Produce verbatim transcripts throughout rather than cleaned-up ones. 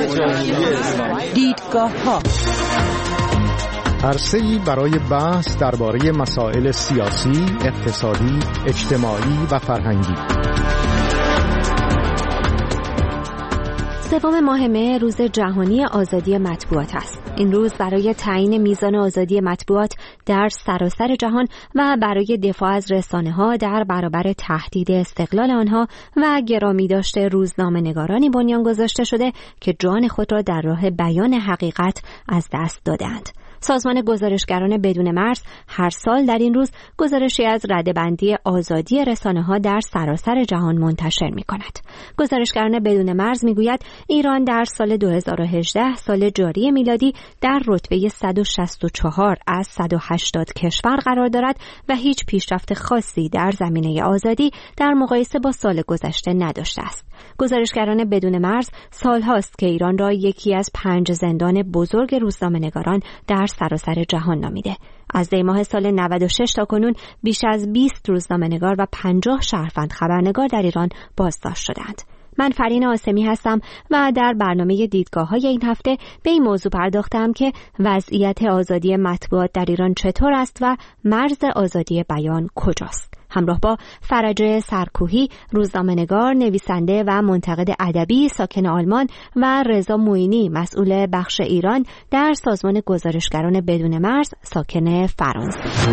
دیدگاه‌ها عرصه‌ای برای بحث درباره مسائل سیاسی، اقتصادی، اجتماعی و فرهنگی. سوم ماه مه روز جهانی آزادی مطبوعات است. این روز برای تعیین میزان آزادی مطبوعات در سراسر جهان و برای دفاع از رسانه‌ها در برابر تهدید استقلال آنها و گرامی داشته روزنامه‌نگارانی بنیان گذاشته شده که جان خود را در راه بیان حقیقت از دست دادند. سازمان گزارشگران بدون مرز هر سال در این روز گزارشی از رده‌بندی آزادی رسانه‌ها در سراسر جهان منتشر می‌کند. گزارشگران بدون مرز می‌گوید ایران در سال دو هزار و هجده سال جاری میلادی در رتبه صد و شصت و چهار از صد و هشتاد کشور قرار دارد و هیچ پیشرفت خاصی در زمینه آزادی در مقایسه با سال گذشته نداشته است. گزارشگران بدون مرز سالهاست که ایران را یکی از پنج زندان بزرگ روزنامه‌نگاران در سراسر جهان نامیده. از دی ماه سال نود و شش تا کنون بیش از بیست روزنامه‌نگار و پنجاه شهروند خبرنگار در ایران بازداشت شدند. من فرین آسمی هستم و در برنامه دیدگاه‌های این هفته به این موضوع پرداختم که وضعیت آزادی مطبوعات در ایران چطور است و مرز آزادی بیان کجاست. همراه با فرجه سرکوهی، روزنامه‌نگار، نویسنده و منتقد ادبی ساکن آلمان و رضا موینی، مسئول بخش ایران در سازمان گزارشگران بدون مرز ساکن فرانسه.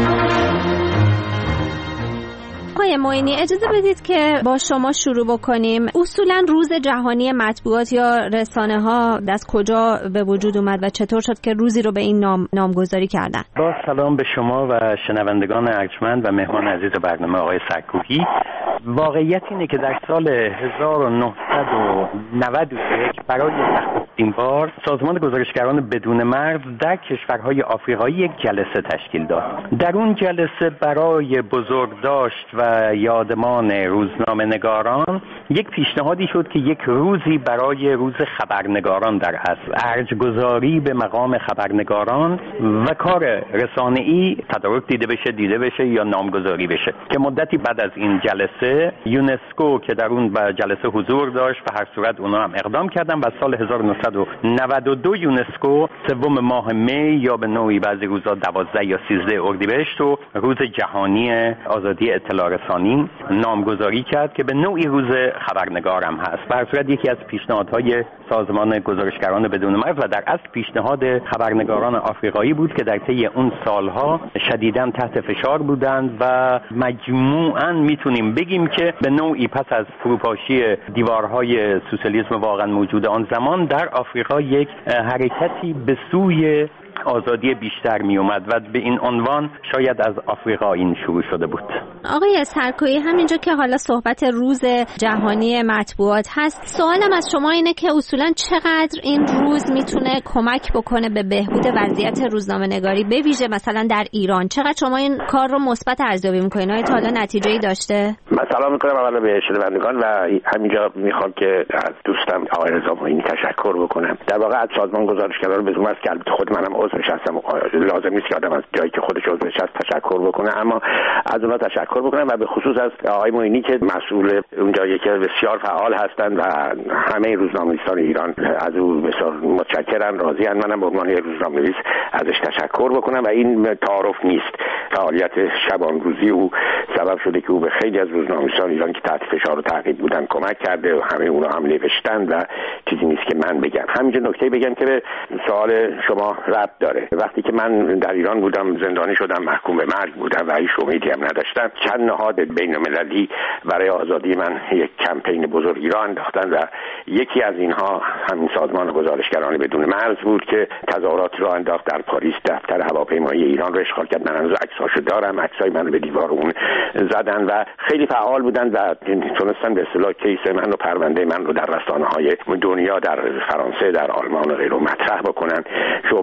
آقای موینی، اجازه بدید که با شما شروع بکنیم. اصولا روز جهانی مطبوعات یا رسانه ها از کجا به وجود اومد و چطور شد که روزی رو به این نام نامگذاری کردن؟ با سلام به شما و شنوندگان ارجمند و مهمان عزیز برنامه آقای سرکوهی. واقعیت اینه که در سال هزار و نهصد و نود و یک برای نخستین بار سازمان گزارشگران بدون مرز در کشورهای آفریقایی یک جلسه تشکیل داد. در اون جلسه برای بزرگداشت و یادمان روزنامه‌نگاران یک پیشنهادی شد که یک روزی برای روز خبرنگاران در اصل ارج‌گذاری به مقام خبرنگاران و کار رسانه‌ای تدارک دیده بشه دیده بشه یا نامگذاری بشه که مدتی بعد از این جلسه یونسکو که در اون به جلسه حضور داشت و هر صورت اونا هم اقدام کردن و سال هزار و نهصد و نود و دو یونسکو سوم ماه می یا به نوعی بعضی روزا دوازده یا سیزده اردیبهشت رو روز جهانی آزادی اطلاع رسانی نامگذاری کرد که به نوعی روز خبرنگار هم هست. به هر صورت یکی از پیشنهادهای سازمان گزارشگران بدون مرز و در اصل پیشنهاد خبرنگاران آفریقایی بود که در طی اون سالها شدیداً تحت فشار بودند و مجموعاً میتونیم بگیم که به نوعی پس از فروپاشی دیوارهای سوسیالیسم واقعا موجود آن زمان در آفریقا یک حرکتی به سوی آزادی بیشتر می اومد و به این عنوان شاید از آفریقا این شروع شده بود. آقای سرکویی، همینجا که حالا صحبت روز جهانی مطبوعات هست، سوالم از شما اینه که اصولا چقدر این روز میتونه کمک بکنه به بهبود وضعیت روزنامه‌نگاری به ویژه مثلا در ایران؟ چقدر شما این کار رو مثبت ارزیابی میکنین؟ آیا تا حالا نتیجه‌ای داشته؟ من سلام میکنم اولا به شنوندگان و همینجا میخوام که از دوستم آقای رضا موینی تشکر بکنم. در واقع از سازمان گزارشگران بدون مرز که البته خود منم عضوش هستم و لازم نیست که آدم از جایی که خودش عضوش هست تشکر بکنه، اما از اونها تشکر بکنم و به خصوص از آقای موینی که مسئول اونجا یکی بسیار فعال هستند و همه روزنامه‌نویسان ایران از او بسیار متشکرم، راضیم. منم به عنوان روزنامه‌نویس ازش تشکر بکنم و این تعارف نیست. فعالیت شبانروزی او سبب شده که او به خیلی از روزنامه‌نویسان ایران که تحت فشار و تعقیب بودن کمک کرده و همه اونا هم نوشتن و چیزی نیست که من بگم. همینجا نکته بگم که به سوال شما ربط داره. وقتی که من در ایران بودم زندانی شدم، محکوم به مرگ بودم و هیچ امیدی هم نداشتم، چند نهاد بین‌المللی برای آزادی من یک کمپین بزرگی را انداختن و یکی از اینها همین سازمان گزارشگران بدون مرز بود که تظاهرات را انداخت در پاریس. دفتر هواپیمایی ایران را اشغال کرد. من هنوز عکساشو دارم، عکسای منو به دیوار اون زدن و خیلی فعال بودن و تونستن به اصطلاح کیس من و پرونده من رو در رسانه‌های دنیا، در فرانسه، در آلمان و غیره مطرح بکنن. شعبهشون در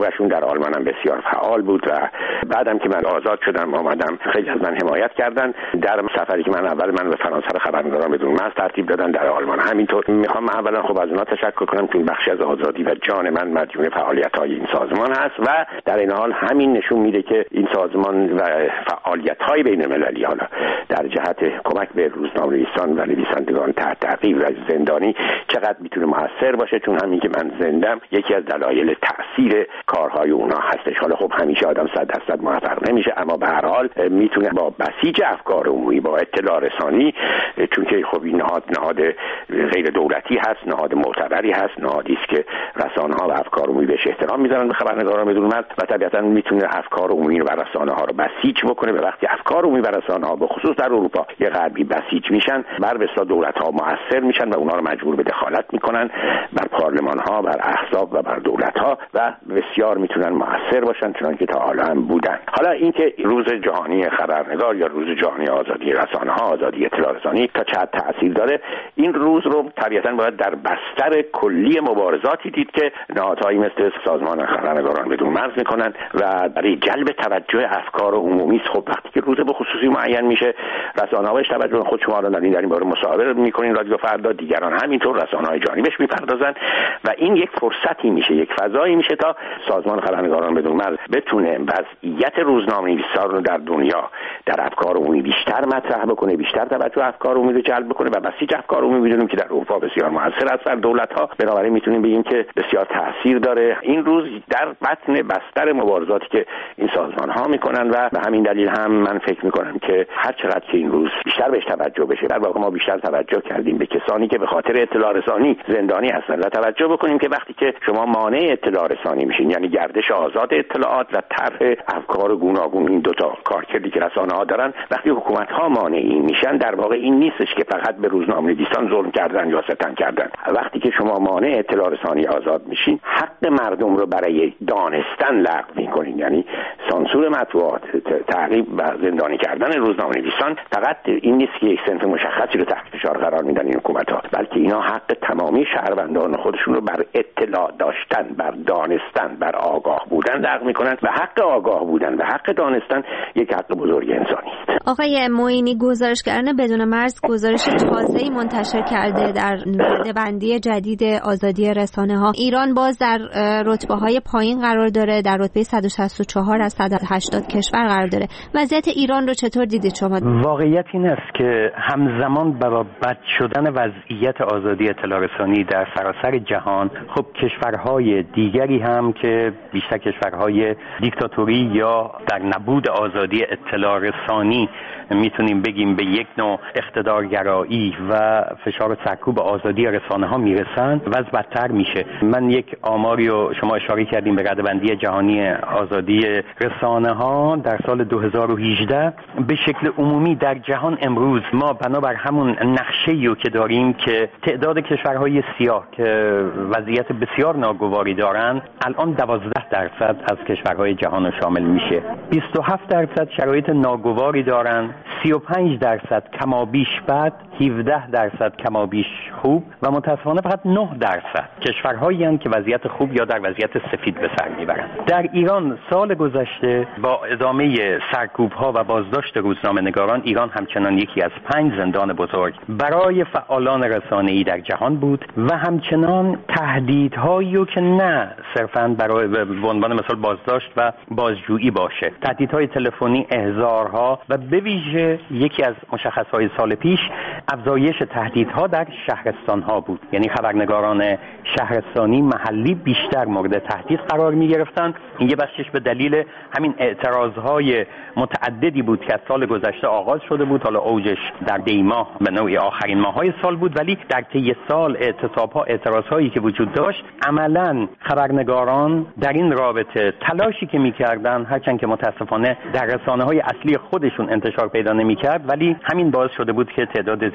آلمان هم بسیار فعال بود و بعدم که من آزاد شدم آمدم خیلی از من حمایت کردن. در سفری که من اول من به فرانسه رو خبرنگاران بدون مرز ترتیب دادن، در آلمان همینطور. میخوام من اولا خب از اونها تشکر کنم که بخشی از آزادی و جان من مدیون فعالیت‌های این سازمان هست و در این حال همین نشون میده که این سازمان و فعالیت‌های بین‌المللی حالا در جهت کمک به روزنامه‌نویسان و نویسندگان تحت تعقیب و زندانی چقدر میتونه موثر باشه، چون همین که من زندم یکی از دلایل تأثیر کارهای اونها هستش. حالا خب همیشه آدم صد درصد موفق نمیشه، اما به هر حال میتونه با بسیج افکار عمومی، با اطلاع رسانی، چون که خب این نهاد نهاد غیر دولتی هست، نهاد معتبری هست، نهادی است که رسانه‌ها و افکار عمومی بهش احترام میذارن به خبرنگاران بدون مرز و طبیعتاً میتونه افکار عمومی رو بر رسانه‌ها رو بسیج بکنه. به وقتی افکار عمومی بر رسانه‌ها به خصوص در اروپا یه غربی بسیج میشن، بر بسیار دولت‌ها مؤثر میشن و اونها رو مجبور به دخالت میکنن بر پارلمان‌ها، بر احزاب و بر دولت‌ها و بسیار میتونن مؤثر باشن، چنانکه تا حالا هم بودن. حالا اینکه روز جهانی خبرنگار یا روز جهانی آزادی رسانه‌ها، آزادی اطلاع رسانی تا چقدر تأثیر داره، این روز رو طبیعتاً باید در بستر کلی مبارزاتی دید که نهادهایی مثل سازمان خبرنگاران بدون مرز میکنن و برای جلب توجه افکار عمومی. خب وقتی که روز به خصوصی معین میشه، رسانه‌ها بهش توجه، خود شما رو در این باره مصاحبه میکنین، رادیو فردا، دیگران همینطور، رسانه‌های جهانی بهش میپردازن و این یک فرصتی میشه، یک فضایی میشه تا سازمان خبرنگاران بدون مرز بتونه وضعیت روزنامه‌نویسان رو در دنیا در افکار عمومی بیشتر مطرح بکنه، بیشتر توجه افکار عمومی رو جلب بکنه و بسیج افکار عمومی میدونیم که در اروپا بسیار موثر است در دولت‌ها. بنابراین میتونیم بگیم که بسیار تاثیر داره این روز در بطن بستر مبارزاتی که این سازمان‌ها میکنن و به همین دلیل هم من فکر میکنم که هر چقدر که این روز بیشتر بهش توجه بشه، در واقع ما بیشتر توجه کردیم به کسانی که به خاطر اطلاع رسانی زندانی هستن و توجه بکنیم که وقتی که شما مانع اطلاع رسانی میشین، یعنی گردش آزاد اطلاعات و طرح افکار گوناگون، این دو تا کارکردی که رسانه‌ها دارن، وقتی حکومت‌ها مانعی میشن، در واقع این نیستش که فقط به روزنامه‌نویسان ظلم کردن یا ستم کردن. وقتی که شما مانع اطلاع رسانی آزاد میشین، حق مردم رو برای دانستن لغو میکنین، یعنی سانسور مطبوعات، تعقیب و زندانی کردن روزنامه‌نویسان فقط این نیست که یک صنف مشخصی رو تحت فشار قرار میدن این حکومت‌ها، بلکه اینا حق تمامی شهروندان خودشون رو بر اطلاع داشتن، بر دانستن، بر آگاه بودن لغو میکنن و حق آگاه بودن و حق دانستن یک حق بزرگ انسانی است. آقای معینی، گزارشگران بدون مرز گزارش تازه‌ای منتشر کرده در رده‌بندی جدید آزادی رسانه‌ها. ایران باز در رتبه‌های پایین قرار داره، در رتبه صد و شصت و چهار از صد و هشتاد کشور قرار داره. وضعیت ایران رو چطور دیدید شما؟ واقعیت این است که همزمان با بد شدن وضعیت آزادی اطلاع رسانی در سراسر جهان، خب کشورهای دیگری هم که بیشتر کشورهای دیکتاتوری یا در نبود آزادی اطلاع رسانی میتونیم بگیم به یک نوع اقتدارگرایی و فشار و سرکوب آزادی رسانه ها میرسن، وضع بدتر میشه. من یک آماری رو شما اشاره کردیم به رده‌بندی جهانی آزادی رسانه ها در سال دو هزار و هجده. به شکل عمومی در جهان امروز ما بنابر همون نقشه‌ای رو که داریم که تعداد کشورهای سیاه که وضعیت بسیار ناگواری دارن الان دوازده درصد از کشورهای جهان رو شامل میشه. بیست و هفت درصد شرایط ناگواری دارن، سی و پنج درصد کمابیش بد، هفده درصد کمابیش خوب و متاسفانه فقط نه درصد کشورهایی هستند که وضعیت خوب یا در وضعیت سفید به سر میبرند. در ایران سال گذشته با ادامه سرکوب‌ها و بازداشت روزنامه‌نگاران، ایران همچنان یکی از پنج زندان بزرگ برای فعالان رسانه‌ای در جهان بود و همچنان تهدیدهایی که نه صرفاً برای به عنوان مثال بازداشت و بازجویی باشه، تهدیدهای تلفنی، احضارها و به ویژه یکی از مشخصهای سال پیش افزایش تهدیدها در شهرستانها بود. یعنی خبرنگاران شهرستانی محلی بیشتر مورد تهدید قرار می گرفتن. این یه بخشش به دلیل همین اعتراضهای متعددی بود که از سال گذشته آغاز شده بود، حالا اوجش در دی ماه به نوعی آخرین ماهای سال بود، ولی در طی سال اعتصابها، اعتراضهایی که وجود داشت، عملاً خبرنگاران در این رابطه تلاشی که می‌کردن، هرچند که متاسفانه در رسانه‌های اصلی خودشون انتشار پیدا نمی‌کرد، ولی همین باعث شده بود که تعداد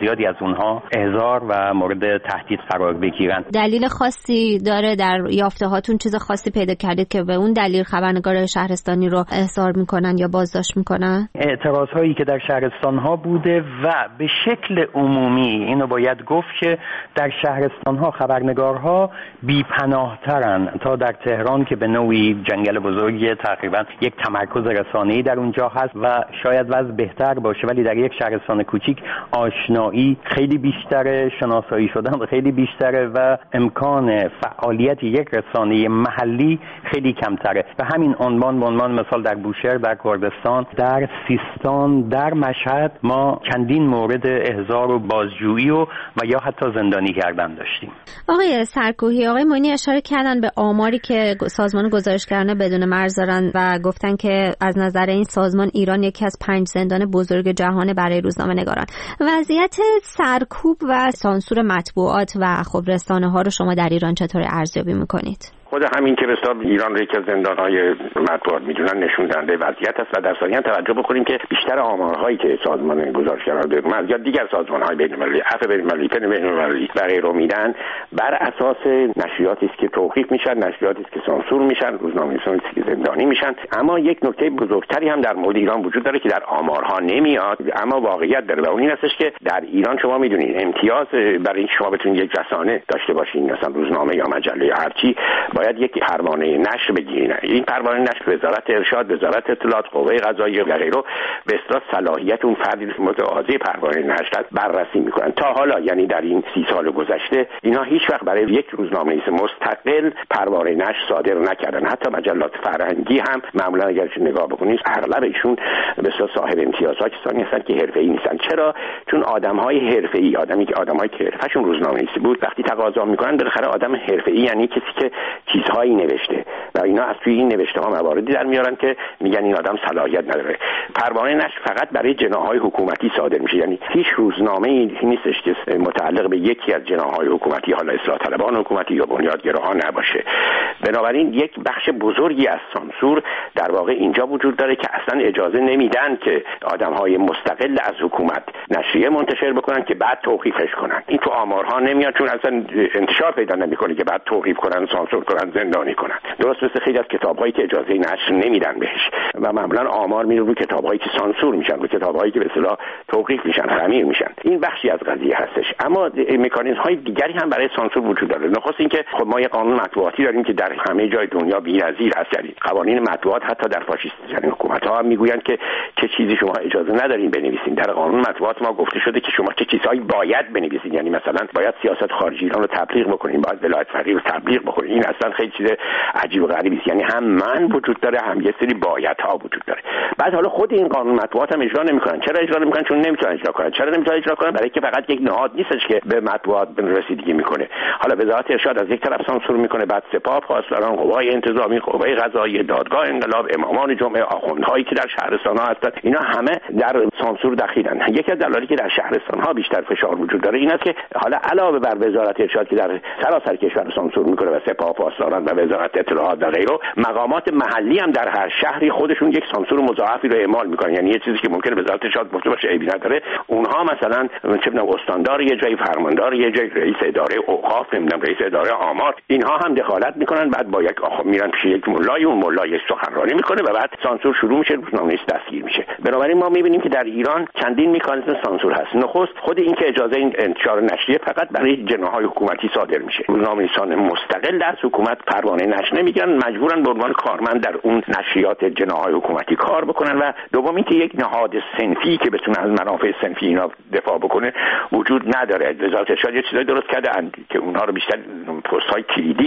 زیادی از اونها احضار و مورد تهدید قرار بگیرن. دلیل خاصی داره در یافته هاتون؟ چیز خاصی پیدا کردید که به اون دلیل خبرنگار شهرستانی رو احضار میکنن یا بازداشت میکنن؟ اعتراض هایی که در شهرستان ها بوده و به شکل عمومی اینو باید گفت که در شهرستان ها خبرنگارها بی‌پناه‌ترن تا در تهران که به نوعی جنگل بزرگی، تقریبا یک تمرکز رسانه‌ای در اونجا هست و شاید وضع بهتر باشه، ولی در یک شهرستان کوچیک آشنایی خیلی بیشتره، شناسایی شدن خیلی بیشتره و امکان فعالیت یک رسانه محلی خیلی کمتره. و همین عنوان به عنوان مثال در بوشهر، در کردستان، در سیستان، در مشهد ما چندین مورد احضار و بازجویی و و یا حتی زندانی کردن داشتیم. آقای سرکوهی، آقای معینی اشاره کردن به آماری که سازمان گزارشگران بدون مرز دارن و گفتن که از نظر این سازمان ایران یکی از پنج زندان بزرگ جهان برای روزنامه‌نگاران. وضعیت سرکوب و سانسور مطبوعات و خب رسانه‌ها رو شما در ایران چطور ارزیابی می‌کنید؟ خود همین که حساب ایران رو یکی از زندان‌های مطبوعات میدونن نشون دهنده وضعیت است و در ثانیه توجه بکنیم که بیشتر آمارهایی که سازمان گزارشگران بدون مرز یا دیگر سازمان‌های بین‌المللی، عفو بین‌المللی، پن بین‌المللی و غیره میدن بر اساس نشریاتی است که توقیف میشن، نشریاتی است که سانسور میشن، روزنامه‌نویسانی است که زندانی میشن. اما یک نکته بزرگتری هم در مورد ایران وجود داره که در آمارها نمیاد اما واقعیت داره و اون این هستش که در ایران شما میدونید امتیاز برای اینکه شما بتونید یک رسانه داشته باشین، مثلا روزنامه یا مجله یا هرچی، باید یک پروانه نشر بگیرین. این پروانه نشر وزارت ارشاد، وزارت اطلاعات، قوه قضاییه و غیره به اصطلاح صلاحیت اون فردی که متقاضی پروانه نشر بررسی میکنن. تا حالا یعنی در این سی سال گذشته اینا هیچ وقت برای یک روزنامه‌نویس مستقل پروانه نشر صادر نکردن. حتی مجلات فرهنگی هم معمولا اگر نگاه بکنید اغلب ایشون به اصطلاح صاحب امتیازها کسانی هستن که حرفه‌ای نیستن. چرا؟ چون آدم‌های حرفه‌ای، آدمی که آدمایی که حرفشون روزنامه‌نویسی بود، وقتی تقاضا میکنن بالاخره آدم حرفه‌ای یعنی کسی که چیزهایی نوشته و اینا از توی این نوشته ها مواردی در میارن که میگن این آدم صلاحیت نداره. پروانه نشر فقط برای جناح‌های حکومتی صادر میشه، یعنی هیچ روزنامه‌ای نیستش که متعلق به یکی از جناح‌های حکومتی، حالا اصلاح طلبان حکومتی یا بنیادگراها نباشه. بنابراین یک بخش بزرگی از سانسور در واقع اینجا وجود داره که اصلا اجازه نمیدن که آدم‌های مستقل از حکومت نشریه منتشر بکنن که بعد توقیفش کنن. این تو آمارها نمیاد چون اصلا انتشار پیدا نمیکنه که بعد توقیف کنن، سانسور کنن، زندانی کنن. درست مثل خیلی از کتاب‌هایی که اجازه نشر نمیدن بهش و معمولا آمار میره رو کتاب‌هایی که سانسور میشن، رو کتاب‌هایی که به اصطلاح توقیف میشن، تعمیر میشن. این بخشی از قضیه هستش. اما مکانیزم‌های دیگری هم برای سانسور وجود داره. نخست اینکه خب ما یک قانون مطبوعاتی داریم که در همه جای دنیا بی‌نظیر هست. یعنی قوانین مطبوعات حتی در فاشیست‌ترین حکومت‌ها هم میگویند که چه چیزی شما اجازه ندارین بنویسین. در قانون مطبوعات ما گفته شده که شما چه چیزهایی باید بنویسین. یعنی مثلا باید سیاست خارجی ایران رو تبلیغ بکنین، باید ولایت فقیه رو تبلیغ بکنین. این اصلا خیلی چیز عجیب و غریبی است. یعنی هم من وجود داره، هم یه سری بایدها وجود داره. بعد حالا خود این قانون مطبوعات هم اجرا نمی‌کنن. چرا اجرا نمی‌کنن؟ چون نمی‌تونن اجرا کنن. چرا نمی‌تونن اجرا کنن؟ برای اینکه فقط یک نهاد نیستش که به مطبوعات رسیدگی می‌کنه. حالا وزارت ارشاد از یک طرف سانسور می‌کنه، بعد سپاه، پاسداران، قوای انتظامی، قوه قضاییه، دادگاه انقلاب، امامان جمعه، آخوندهایی که در شهرستان‌ها هستن، اینا همه در سانسور دخیلن. یکی از دلایلی که در شهرستان‌ها بیشتر فشار وجود داره این است که حالا علاوه بر وزارت ارشاد که در سراسر کشور سانسور می‌کنه و سپاه، پاسداران و وزارت اطلاعات و غیره، مقامات محلی هم در هر شهری خودشون یک سانسور مضاعفی رو اعمال می‌کنن. یعنی یه چیزی که ممکنه وزارت ارشاد گفته باشه عیبی نداره، اونها مثلا چه می‌دونم استاندار یه جای، فرماندار یه جای، رئیس اداره اوقاف، نمی‌دونم رئیس اداره آمار، اینها هم دخالت می‌کنن. بعد با یک آخو میرن پیش یک مولای، اون مولای یک سخنرانی می‌کنه و بعد سانسور شروع میشه، روزنامه‌نویس دستگیر میشه. بنابراین ما می‌بینیم که در ایران چندین مکانیزم سانسور هست. نخست خود این که اجازه این انتشار نشریه فقط برای جناح‌های حکومتی صادر میشه. روزنامه‌نویسان مستقل از حکومت پروانه نشر نمیگیرن، مجبورن به عنوان کارمند در اون نشریات جناح‌های حکومتی کار بکنن. و دوم اینکه یک نهاد صنفی که بتونه از منافع صنفی اینا دفاع بکنه وجود نداره. وزارت ارشاد یه چیزایی درست کرده که اونها رو بیشتر پست‌های کلیدیش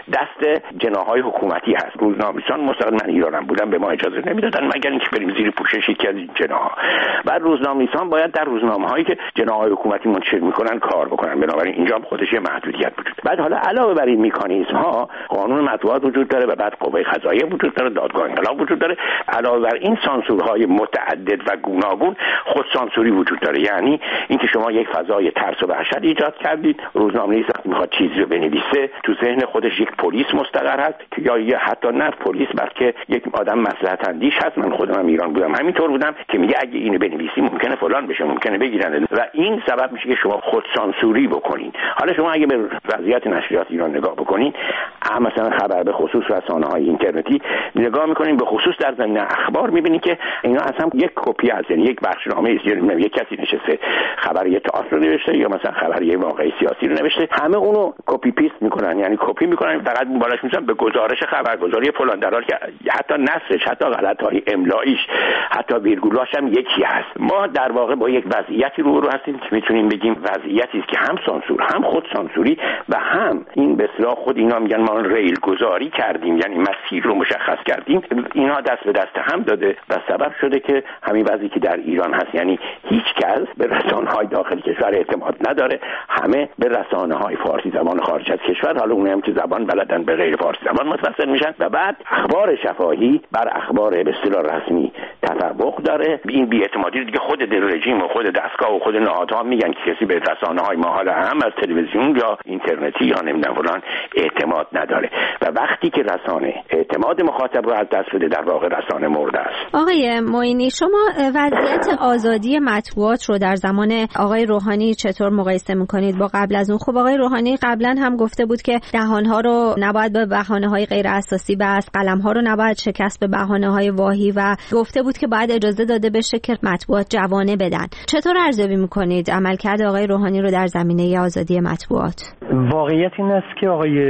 دست جناح‌های حکومتی هست. روزنامه‌نویسان مستقل، من ایرانم بودم، به ما اجازه نمیدادن مگر اینکه بریم زیر پوشش یکی از این جناح‌ها. بعد روزنامه‌نویسان باید در روزنامه‌هایی که جناح‌های حکومتی منتشر می‌کنن کار بکنن. بنابراین اینجا هم خودش یه محدودیت وجود. بعد حالا علاوه بر این مکانیزم‌ها قانون مطبوعات وجود داره و بعد قوه قضاییه وجود داره، دادگاه انقلاب وجود داره. علاوه بر این سانسورهای متعدد و گوناگون خود سانسوری وجود داره. یعنی اینکه شما یک فضای ترس و وحشت ایجاد کردید، روزنامه‌نویس میخواد چیزی رو بنویسه، تو ذهن خودش یک پلیس پلیس مستقر هست یا یا حتی نه پلیس بلکه یک آدم مصلحت اندیش هست. من خودم هم ایران بودم همینطور بودم که میگه اگه اینو بنویسی ممکنه فلان بشه، ممکنه بگیرن و این سبب میشه که شما خود سانسوری بکنین. حالا شما اگه به وضعیت نشریات ایران نگاه بکنین، مثلا خبر به خصوص رسانه‌های اینترنتی نگاه میکنین، به خصوص در زمینه اخبار میبینین که اینا اصلا یک کپی از یعنی یک بخشنامه است، یعنی یک کسی نشسته خبر یه تئاتر رو نوشته یا مثلا خبر یه واقعه سیاسی رو نوشته، همه اونو کپی پیست میکنن، یعنی کپی میکنن فقط بالاش میذارن به گزارش خبرگزاری فلان، در حالی که حتی نصش، حتی غلط‌های املاییش، حتی ویرگولاش هم یکی هست. ما در واقع با یک وضعیتی روبرو هستیم که میتونیم بگیم وضعیتی است که هم سانسور، هم خود سانسوری و هم این به اصطلاح خود اینا میگن ما ریل گذاری کردیم، یعنی مسیر رو مشخص کردیم. اینا دست به دست هم داده و سبب شده که همین وضعی که در ایران هست، یعنی هیچ کس به رسانه‌های داخل کشور اعتماد نداره، همه به رسانه‌های فارسی زبان خارج از کشور، حالا اونم که زبان بلدن به غیر فارسی زبان متوسل میشن و بعد اخبار شفاهی بر اخبار به اصطلاح رسمی تطابق داره. این بی‌اعتمادی دیگه خود دل رژیم و خود دستگاه و خود نهادها میگن که کسی به رسانه‌های ما حالا هم از تلویزیون یا اینترنتی یا نمیدونم فلان اعتماد نداره و وقتی که رسانه اعتماد مخاطب رو از دست بده در واقع رسانه مرده است. آقای معینی، شما وضعیت آزادی مطبوعات رو در زمان آقای روحانی چطور مقایسه می‌کنید با قبل از اون؟ خب آقای روحانی قبلا هم گفته بود که دهان‌ها رو نباید به بهانه‌های غیر اساسی بست، قلم‌ها رو نباید شکست به بهانه‌های واهی و گفته بود که باید اجازه داده بشه که مطبوعات جوانه بدن. چطور ارزیابی می‌کنید عملکرد آقای روحانی رو در زمینه آزادی مطبوعات؟ واقعیت این است که آقای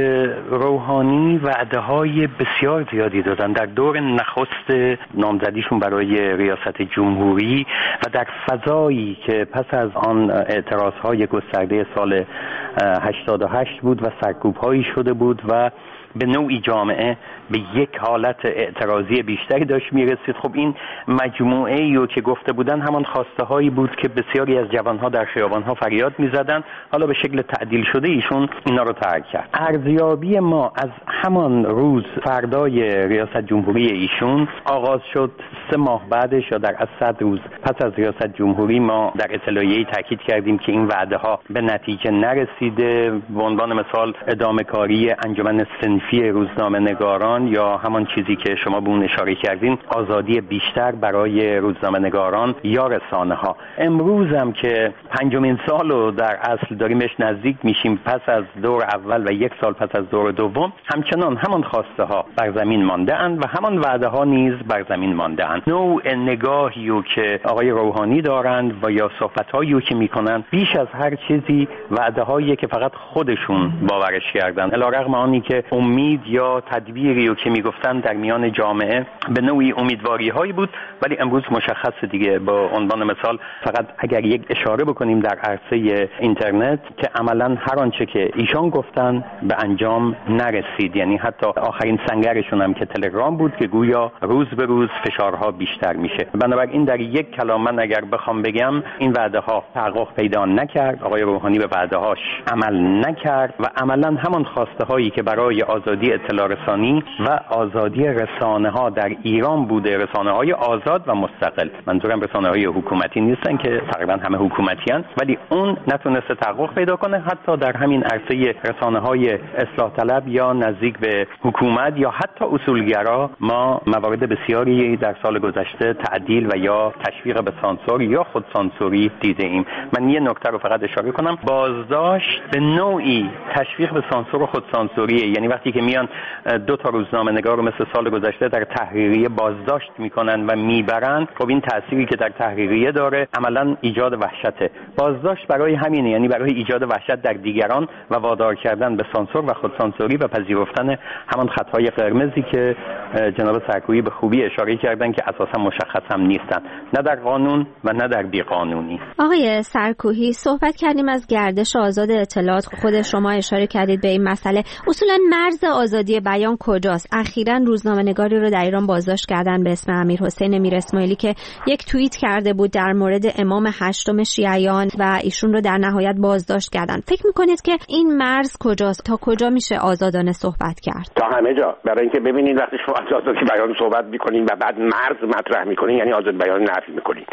روحانی وعده‌های بسیار زیادی دادن در دور نخست نامزدیشون برای ریاست جمهوری و در فضایی که پس از آن اعتراض‌های گسترده سال هشتاد و هشت بود و سرکوب‌هایی شده بود و به نوعی جامعه به یک حالت اعتراضی بیشتری داشت میرسید. خب این مجموعه ای که گفته بودن همان خواسته هایی بود که بسیاری از جوانها در خیابانها فریاد میزدن، حالا به شکل تعدیل شده ایشون اینا رو ترک کرد. ارزیابی ما از همان روز فردای ریاست جمهوری ایشون آغاز شد. سه ماه بعدش یا در از صد روز پس از ریاست جمهوری ما در اطلاعیه‌ای تاکید کردیم که این وعده ها به نتیجه نرسیده. به عنوان مثال ادامه کاری انجمن صنفی روزنامه نگاران یا همان چیزی که شما به اون اشاره کردین، آزادی بیشتر برای روزنامه نگاران یا رسانه ها. امروز هم که پنجمین سال رو در اصل داریمش نزدیک میشیم پس از دور اول و یک سال پس از دور دوم، همچنان همان خواسته ها بر زمین مانده اند و همان وعده ها نیز بر زمین مانده اند. نوع نگاهی رو که آقای روحانی دارند و یا صحبت هایی رو که میکنن بیش از هر چیزی وعده هایی که فقط خودشون باورش کردن، علیرغم آنی که امید یا تدبیری رو که میگفتن در میان جامعه به نوعی امیدواری هایی بود، ولی امروز مشخص دیگه. با عنوان مثال فقط اگر یک اشاره بکنیم در عرصه اینترنت که عملا هر آنچه که ایشان گفتن به انجام نرسید، یعنی حتی آخرین سنگرشون هم که تلگرام بود که گویا روز به روز فشارها بیشتر میشه. بنابراین در یک کلام من اگر بخوام بگم این وعده ها تحقق پیدا نکرد، آقای روحانی به وعده هاش عمل نکرد و عملا همان خواسته هایی که برای آزادی اطلاع رسانی و آزادی رسانه ها در ایران بوده، رسانه های آزاد و مستقل، منظورم رسانه های حکومتی نیستن که تقریبا همه حکومتی هستند، ولی اون نتونسته تحقق پیدا کنه. حتی در همین عرصه رسانه های اصلاح طلب یا نزدیک به حکومت یا حتی اصولگرا ما موارد بسیاری در سال گذشته تعدیل و یا تشویق به سانسور یا خود سانسوری دیده ایم. من یه نکته رو فقط اشاره کنم، بازداشت به نوعی تشویق به سانسور و خود سانسوریه. یعنی وقتی که میان دو تا روزنامه نگار رو مثل سال گذشته در تحریریه بازداشت میکنن و میبرن، خب این تأثیری که در تحریریه داره عملا ایجاد وحشته. بازداشت برای همینه، یعنی برای ایجاد وحشت در دیگران و وادار کردن به سانسور و خود سانسوری و پذیرفتن همان خطهای قرمزی که جناب سرکویی به خوبی اشاره کردن که اساسا مشخص هم نیستن، نه در قانون و نه در بیقانونی. آقای سرکویی، صحبت کردیم از گردش آزاد اطلاعات، خود شما اشاره کردید به این مسئله. اصولا مرز آزادی بیان کجاست؟ اخیراً روزنامه‌نگاری رو در ایران بازداشت کردن به اسم امیرحسین میر اسماعیلی که یک توییت کرده بود در مورد امام هشتم شیعیان و ایشون رو در نهایت بازداشت کردن. فکر می‌کنید که این مرز کجاست؟ تا کجا میشه آزادانه صحبت کرد؟ تا همه جا. برای اینکه ببینید وقتی شما از آزادی بیان صحبت می‌کنید و بعد مرز مطرح می‌کنید یعنی آزاد بیان نفی می‌کنید.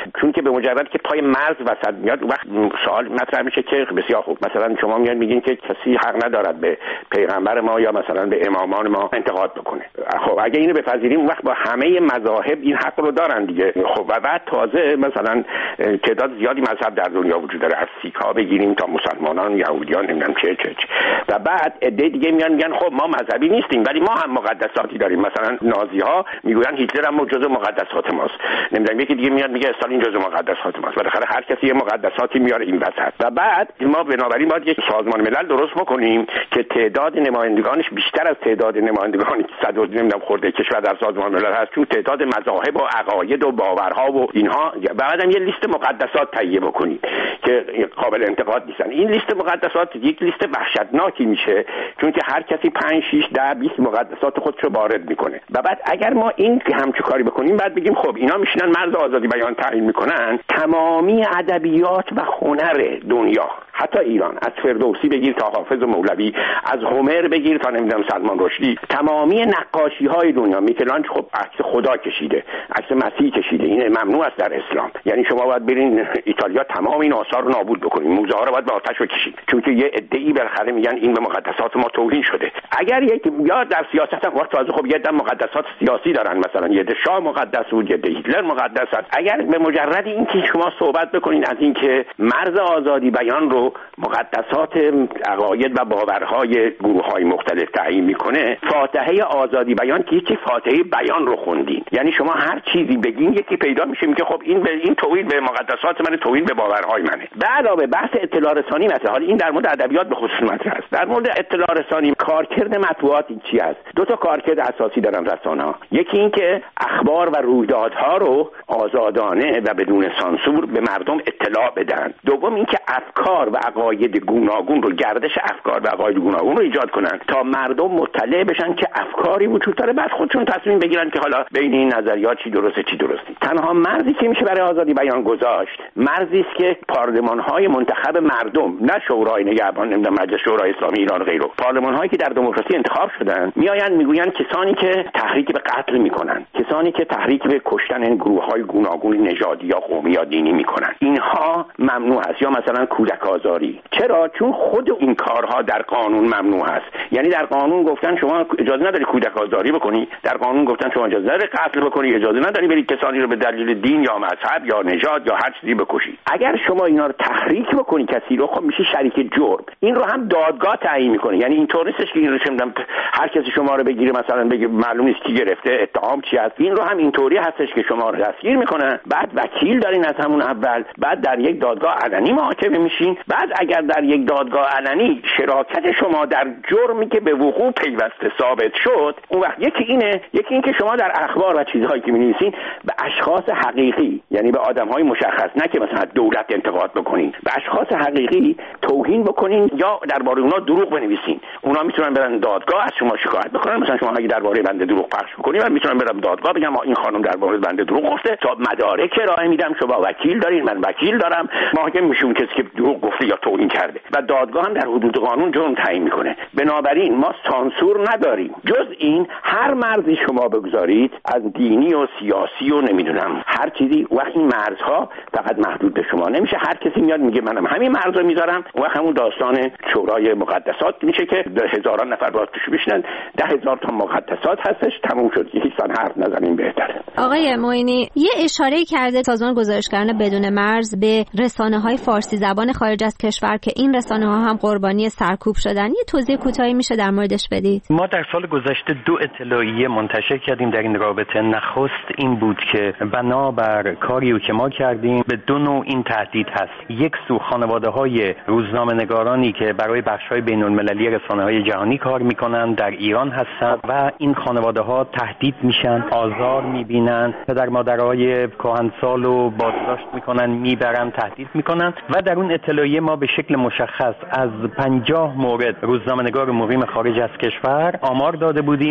چون که به مجرد که پای مرز وسط میاد وقت سوال مطرح میشه که بسیار خوب مثلا شما میاد میگین که کسی حق ندارد به پیغمبر ما یا مثلا به امامان ما انتقاد بکنه. خب اگه اینو بپذیریم وقت با همه مذاهب این حق رو دارن دیگه. خب و بعد تازه مثلا تعداد زیادی مذهب در دنیا وجود داره، از سیک‌ها بگیریم تا مسلمانان، یهودیان، نمیدونم چه چه چه و بعد عده دیگه میان میگن خب ما مذهبی نیستیم ولی ما هم مقدساتی داریم. مثلا نازی‌ها میگوین هیتلر هم جزء مقدسات ماست، نمیدونم یکی دیگه میاد میگه استالین جزء مقدسات ماست. بالاخره هر کسی یه مقدساتی میاره این وسط و بعد ما بنابراین باید یک سازمان ملل درست بکنیم که تعداد نمایندگانش بیشتر از تعداد نمایندگان صد و نمیدونم خورده کشور در سازمان ملل هست، چون تعداد مذاهب و عقاید و باورها و اینها. بعدم یه لیست مقدسات تهیه بکنیم که قابل انتقاد نیستن. این لیست مقدسات یک لیست وحشتناکی میشه چون که هر کسی پنج شش ده بیست مقدسات خودش رو وارد میکنه و بعد اگر ما این همچون کاری بکنیم بعد بگیم خب اینا میشینن مرز آزادی بیان تعیین میکنن، تمامی ادبیات و هنر دنیا حتی ایران از فردوسی بگیر تا حافظ و مولوی، از هومر بگیر تا نمیدونم سلمان رشدی، تمامی نقاشی های دنیا، میکلانج خب عکس خدا کشیده، عکس مسیح کشیده، این ممنوع است در اسلام. یعنی شما باید برین ایتالیا تمام این آثار رو نابود بکنین، موزه ها رو باید به آتش بکشید چون که یه عده‌ای بالاخره میگن این به مقدسات ما توهین شده. اگر یک یا در سیاست هم وقت تازه خب یه دم مقدسات سیاسی دارن، مثلا یه ده شاه مقدس بود، یه ده هیتلر مقدس است. اگر به مجرد اینکه شما صحبت بکنین از اینکه مرز آزادی بیان رو مقدسات عقاید و باورهای گروه‌های مختلف تعیین میکنه، فاتحه آزادی بیان که یکی فاتحه بیان رو خوندین، یعنی شما هر چیزی بگین یکی پیدا میشه میگه خب این به این توهین به مقدسات من، توهین به باورهای منه. به علاوه بحث اطلاع رسانی مثلا، حالا این در مورد ادبیات به خصوص مطرح است. در مورد اطلاع رسانی کارکرد مطبوعات چی است؟ دو تا کارکرد اساسی دارن رسانه‌ها. یکی این که اخبار و رویدادها رو آزادانه و بدون سانسور به مردم اطلاع بدن. دوم این که افکار و عقاید گوناگون رو، گردش افکار و عقاید گوناگون رو ایجاد کنن تا مردم مطلع بشن که افکاری وجود داره، بعد خودشون تصمیم بگیرن که حالا بین این نظریات چی درسته چی درست نیست. تنها مرزی که میشه برای آزادی بیان گذاشت مرزی است که پارلمان‌های منتخب مردم، نه شورای نگهبان، نمیدونم مجلس شورای اسلامی ایران و غیره، پارلمان‌هایی که در دموکراسی انتخاب شدن میآیند میگویند کسانی که تحریک به قتل میکنن، کسانی که تحریک به کشتن گروه‌های گوناگون نژادی یا قومی یا دینی میکنن، اینها ممنوع است. یا مثلا کودک آزاری. چرا؟ چون خود این کارها در قانون ممنوع است. یعنی در قانون گفتن شما اجازه نداری کودک آزاری بکنی، در قانون گفتن شما اجازه نداری قتل بکنی، اجازه نداری برید کسانی رو به دلیل دین یا مذهب یا نژاد یا هر چیزی بکشی. اگر شما اینا رو تحریک بکنی کسی رو، خب میشه شریک جرم. این رو هم دادگاه تعیین میکنه. یعنی اینطور نیستش که این رو چندم هر کسی شما رو بگیره مثلا بگه معلوم نیست کی گرفته، اتهام چی است. این رو هم اینطوری هستش که شما رو دستگیر میکنن، بعد وکیل دارین از همون اول، بعد در یک دادگاه علنی محاکمه میشین، بعد اگر در یک دادگاه علنی شراکت شما در جرمی که به وقوع پیوسته ثابت شد، اون وقت یکی اینه، یکی این که شما در اخبار و چیزهایی که می‌نویسین به اشخاص حقیقی، یعنی به آدم‌های مشخص، نه که مثلا دولت انتقاد بکنین، به اشخاص حقیقی توهین بکنین یا درباره اونا دروغ بنویسین. اونا میتونن برن دادگاه از شما شکایت بکنن. مثلا شما اگه درباره بنده دروغ پخش بکنید، من میتونم برم دادگاه بگم این خانم درباره بنده دروغ گفته، تا مدارک ارائه میدم، شما وکیل دارین، من وکیل دارم، محاکم میشون کسی که دروغ گفته یا توهین کرده و دادگاه هم در حدود قانون جرم تعیین میکنه. بنابراین ما سانسور نداریم. جز این هر مرزی شما بگذارید از دینی و سیاسی و نمیدونم هر چیزی، وقت این مرزها فقط محدود به شما نمیشه. هر کسی میاد میگه منم همین مرزو میذارم، وقت همون داستان شورای مقدسات میشه که هزاران نفر باید توش بشینن، ده هزار تا مقدسات هستش، تموم شد. هیچ سان حرف نزنیم بهتره. آقای معینی یه اشاره کرده سازمان گزارشگران بدون مرز به رسانه‌های فارسی زبان خارج از کشور که این رسانه‌ها هم قربانی سرکوب شدن. یه توضیح کوتاهی میشه در موردش بدید؟ ما در سال گذشته دو اطلاعیه منتشر کردیم در این رابطه. نخست این بود که بنابر کاری که ما کردیم به دو نوع این تهدید هست. یک سو خانواده‌های روزنامه‌نگارانی که برای بخش‌های بین‌المللی رسانه‌های جهانی کار می‌کنند در ایران هستند و این خانواده‌ها تهدید میشن، آزار می‌بینن، پدر مادرای کهنسال رو بازداشت می‌کنن، میبرن، تهدید می‌کنن و در اون اطلاعیه ما به شکل مشخص از پنجاه مورد روزنامه‌نگار مقیم خارج از کشور آمار داده بودیم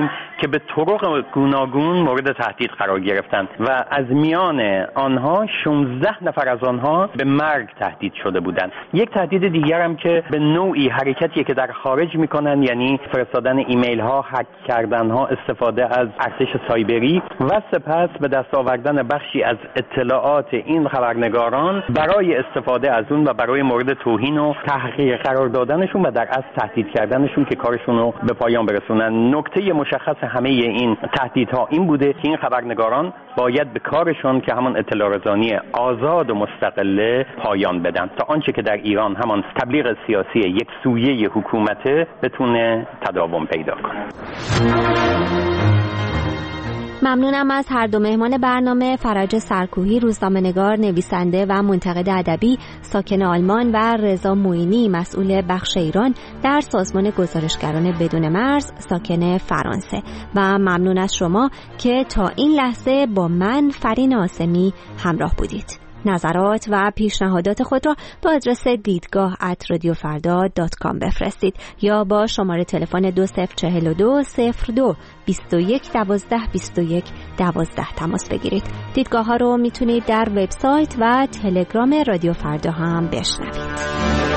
که به طرق گوناگون مورد تهدید قرار گرفتند و از میان آنها شانزده نفر از آنها به مرگ تهدید شده بودند. یک تهدید دیگر هم که به نوعی حرکتیه که در خارج میکنن، یعنی فرستادن ایمیل ها، هک کردن ها، استفاده از ارتش سایبری و سپس به دست آوردن بخشی از اطلاعات این خبرنگاران برای استفاده از اون و برای مورد توهین و تحقیر قرار دادنشون و در اصل تهدید کردنشون که کارشون رو به پایان برسونن. نکته مشخص همه این تهدیدها این بوده که این خبرنگاران باید به کارشون که همون اطلاع رسانی آزاد و مستقله پایان بدن تا آنچه که در ایران همان تبلیغ سیاسی یک سویه حکومته بتونه تداوم پیدا کنه. ممنونم از هر دو مهمان برنامه، فرج سرکوهی، روزنامه‌نگار، نویسنده و منتقد ادبی ساکن آلمان و رضا موینی، مسئول بخش ایران در سازمان گزارشگران بدون مرز ساکن فرانسه. و ممنون از شما که تا این لحظه با من فرین آسمی همراه بودید. نظرات و پیشنهادات خود را با آدرس دیدگاه ات رادیو فردا دات کام بفرستید یا با شماره تلفن دو صفر چهل و دو صفر دو بیست و یک دوازده بیست و یک دوازده تماس بگیرید. دیدگاه ها رو میتونید در وبسایت و تلگرام رادیو فردا هم بشنوید.